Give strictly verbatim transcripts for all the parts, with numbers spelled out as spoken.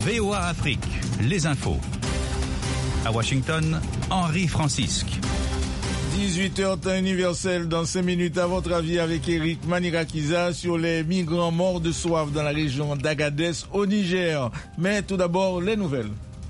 V O A Afrique, les infos. À Washington, Henri Francisque. dix-huit heures temps universel dans cinq minutes. À votre avis avec Eric Manirakiza sur les migrants morts de soif dans la région d'Agadez au Niger. Mais tout d'abord, les nouvelles.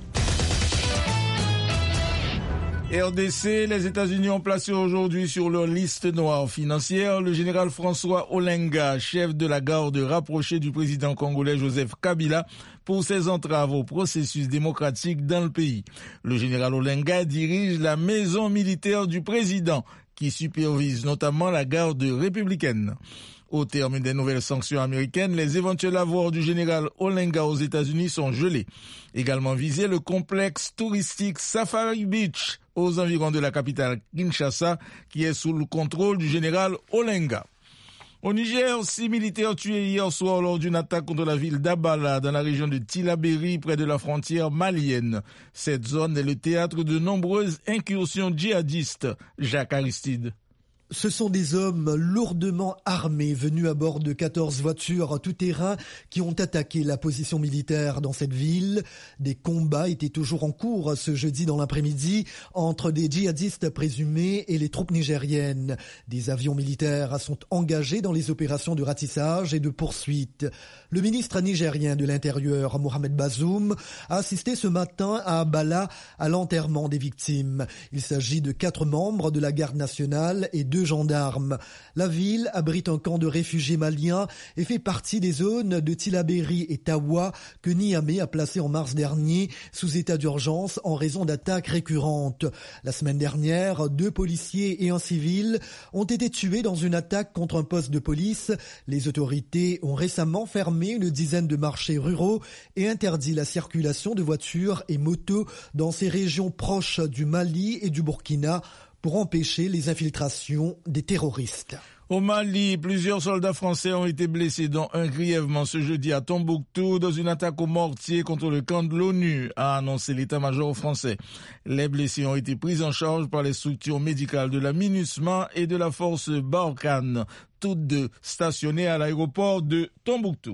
R D C, les États-Unis ont placé aujourd'hui sur leur liste noire financière le général François Olenga, chef de la garde rapprochée du président congolais Joseph Kabila, pour ses entraves au processus démocratique dans le pays. Le général Olenga dirige la maison militaire du président, qui supervise notamment la garde républicaine. Au terme des nouvelles sanctions américaines, les éventuels avoirs du général Olenga aux États-Unis sont gelés. Également visé le complexe touristique Safari Beach aux environs de la capitale Kinshasa, qui est sous le contrôle du général Olenga. Au Niger, six militaires tués hier soir lors d'une attaque contre la ville d'Abala dans la région de Tillabéri près de la frontière malienne. Cette zone est le théâtre de nombreuses incursions djihadistes. Jacques Aristide. Ce sont des hommes lourdement armés venus à bord de quatorze voitures tout-terrain qui ont attaqué la position militaire dans cette ville. Des combats étaient toujours en cours ce jeudi dans l'après-midi entre des djihadistes présumés et les troupes nigériennes. Des avions militaires sont engagés dans les opérations de ratissage et de poursuite. Le ministre nigérien de l'Intérieur, Mohamed Bazoum, a assisté ce matin à Abala à l'enterrement des victimes. Il s'agit de quatre membres de la garde nationale et deux gendarmes. La ville abrite un camp de réfugiés maliens et fait partie des zones de Tillabéri et Tawa que Niamey a placé en mars dernier sous état d'urgence en raison d'attaques récurrentes. La semaine dernière, deux policiers et un civil ont été tués dans une attaque contre un poste de police. Les autorités ont récemment fermé une dizaine de marchés ruraux et interdit la circulation de voitures et motos dans ces régions proches du Mali et du Burkina pour empêcher les infiltrations des terroristes. Au Mali, plusieurs soldats français ont été blessés, dont un grièvement ce jeudi à Tombouctou dans une attaque au mortier contre le camp de l'ONU, a annoncé l'état-major français. Les blessés ont été pris en charge par les structures médicales de la MINUSMA et de la force Barkhane, toutes deux stationnées à l'aéroport de Tombouctou.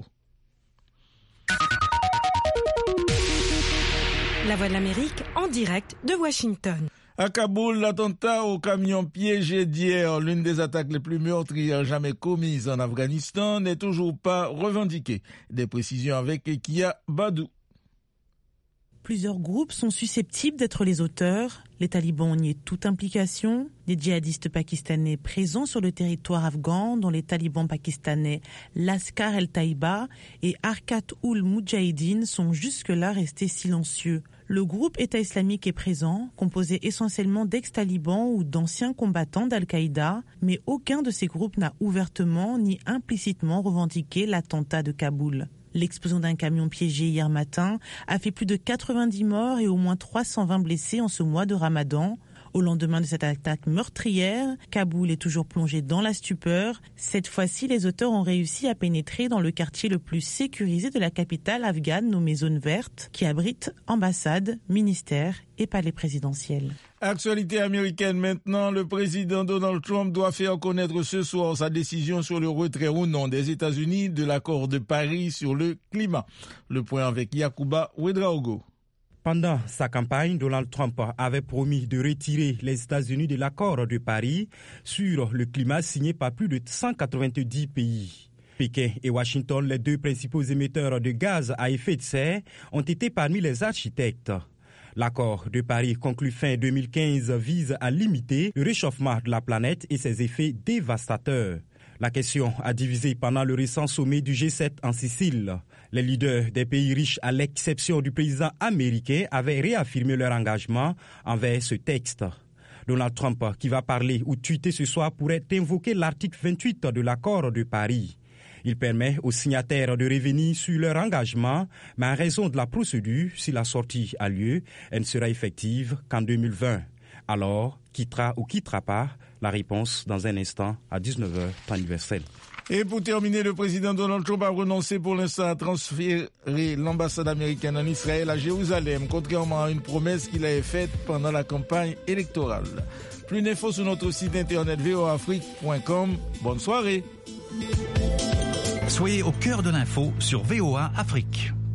La Voix de l'Amérique en direct de Washington. À Kaboul, l'attentat au camion piégé d'hier, l'une des attaques les plus meurtrières jamais commises en Afghanistan, n'est toujours pas revendiquée. Des précisions avec Kia Badou. Plusieurs groupes sont susceptibles d'être les auteurs. Les talibans nient toute implication. Des djihadistes pakistanais présents sur le territoire afghan, dont les talibans pakistanais Laskar el-Taïba et Harkat-ul-Moudjahidine, sont jusque-là restés silencieux. Le groupe État islamique est présent, composé essentiellement d'ex-talibans ou d'anciens combattants d'Al-Qaïda, mais aucun de ces groupes n'a ouvertement ni implicitement revendiqué l'attentat de Kaboul. L'explosion d'un camion piégé hier matin a fait plus de quatre-vingt-dix morts et au moins trois cent vingt blessés en ce mois de Ramadan. Au lendemain de cette attaque meurtrière, Kaboul est toujours plongé dans la stupeur. Cette fois-ci, les auteurs ont réussi à pénétrer dans le quartier le plus sécurisé de la capitale afghane, nommé Zone Verte, qui abrite ambassades, ministères et palais présidentiels. Actualité américaine maintenant, le président Donald Trump doit faire connaître ce soir sa décision sur le retrait ou non des États-Unis de l'accord de Paris sur le climat. Le point avec Yacouba Ouedraogo. Pendant sa campagne, Donald Trump avait promis de retirer les États-Unis de l'accord de Paris sur le climat signé par plus de cent quatre-vingt-dix pays. Pékin et Washington, les deux principaux émetteurs de gaz à effet de serre, ont été parmi les architectes. L'accord de Paris conclu fin deux mille quinze vise à limiter le réchauffement de la planète et ses effets dévastateurs. La question a divisé pendant le récent sommet du G sept en Sicile. Les leaders des pays riches, à l'exception du président américain, avaient réaffirmé leur engagement envers ce texte. Donald Trump, qui va parler ou tweeter ce soir, pourrait invoquer l'article vingt-huit de l'accord de Paris. Il permet aux signataires de revenir sur leur engagement, mais en raison de la procédure, si la sortie a lieu, elle ne sera effective qu'en deux mille vingt. Alors, quittera ou quittera pas? La réponse dans un instant à dix-neuf heures, temps universel. Et pour terminer, le président Donald Trump a renoncé pour l'instant à transférer l'ambassade américaine en Israël à Jérusalem, contrairement à une promesse qu'il avait faite pendant la campagne électorale. Plus d'infos sur notre site internet v o a afrique point com. Bonne soirée. Soyez au cœur de l'info sur V O A Afrique.